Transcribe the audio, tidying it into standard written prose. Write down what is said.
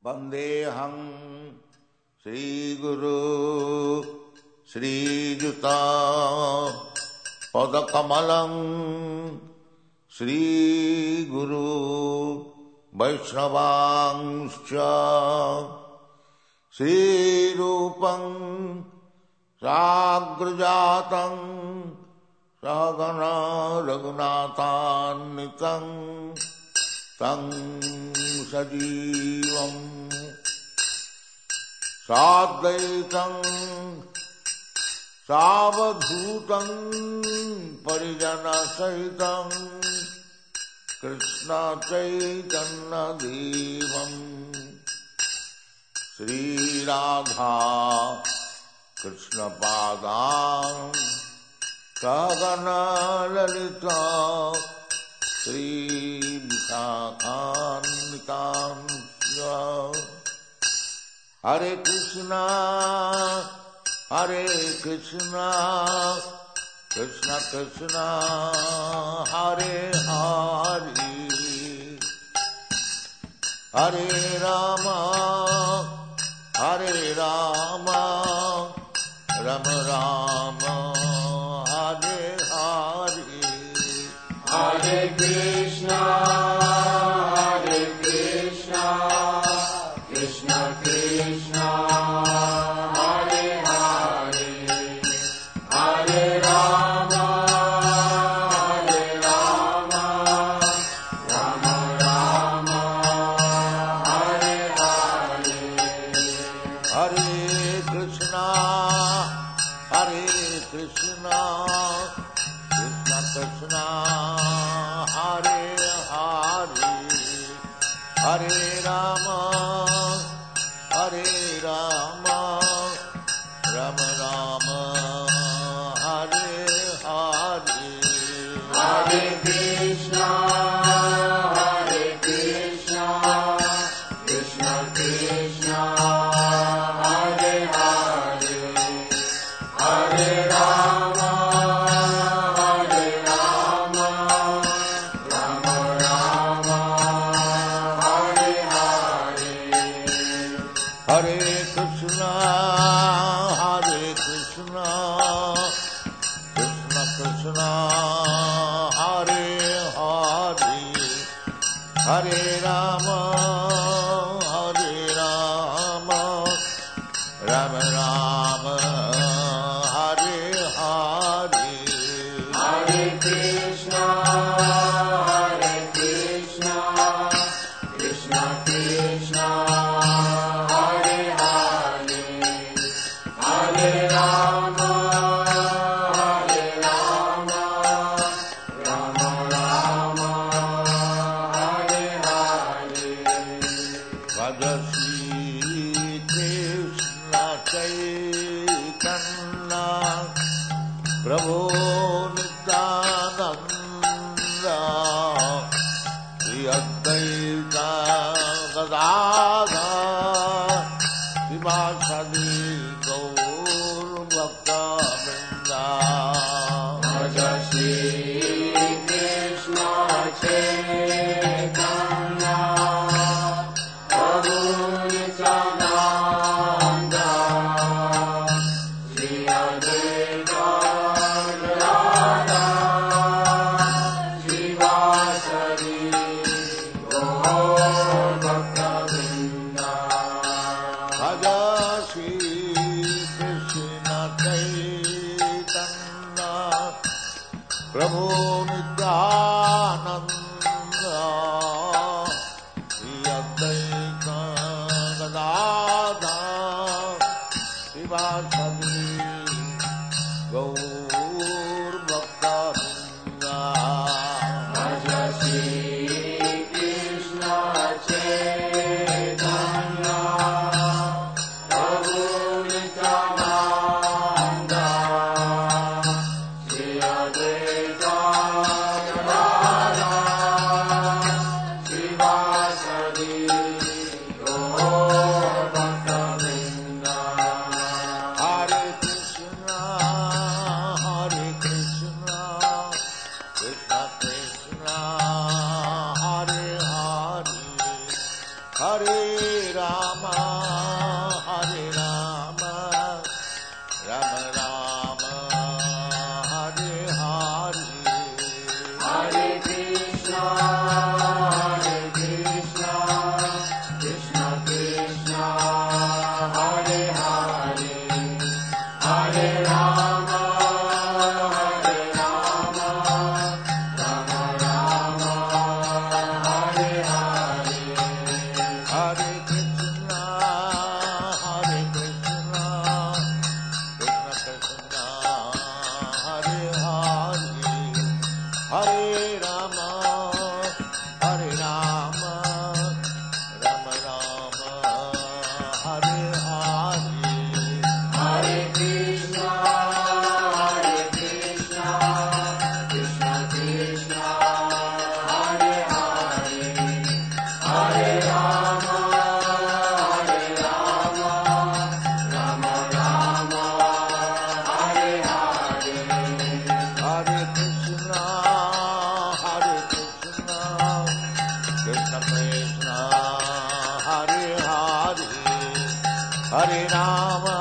वन्देऽहं श्रीगुरु श्रीयुता पदकमलं श्रीगुरु वैष्णवांश्च श्रीरूपं साग्रजातं सहगणा रघुनाथान्वितं तं सजीवं साद्वैतं सावधूतं परिजनसहितं कृष्ण चैतन्यदेवं श्रीराधा कृष्णपादां सहगणा ललिता श्रीविशाखान्वितां हरे कृष्णा कृष्ण कृष्ण हरे हरे हरे राम राम राम हरे हरे हरे कृष्णा कृष्ण कृष्ण हरे हरे हरे राम राम राम हरे हरे हरे कृष्णा कृष्ण कृष्ण हरे हरे हरे राम राम राम हरे हरे हरे कृष्णा कृष्ण कृष्ण हरे हरे हरे राम राम राम हरे हरे हरे कृष्णा कृष्ण कृष्ण हरे हरे हरे राम राम राम हरे हरे हरे कृष्णा कृष्ण कृष्ण हरे हरे हरे राम राम राम हरे हरे भज श्री कृष्ण चैतन्य प्रभु नित्यानंद श्री अद्वैत गदाधर श्रीवासदि गौर भक्तवृंद भज श्री कृष्ण चैतन्य प्रभु नित्यानंद श्री अद्वैत गदाधर श्रीवासदि गौर भक्तवृंद भज श्री कृष्ण चैतन्य प्रभु नित्यानंद श्री अद्वैत गदाधर श्रीवासदि गौर भक्तवृंद भज श्री कृष्ण चैतन्य प्रभु नित्यानंद श्री अद्वैत गदाधर श्रीवासदि गौर भक्तवृंद हरे Rama, Hare Rama, Rama Rama, Hare Hare, Hare Krishna, Krishna Krishna, Hare Hare, Hare Rama, Rama Rama, Hare Hare, Hare Krishna, Krishna Krishna, Hare Hare, Hare Rama, Rama Rama, Hare Hare. Hare Krishna, Krishna Krishna, Hare Hare, Hare Rama, Rama Rama, Hare Hare, Hare Krishna, Krishna Krishna, Hare Hare, Hare Rama,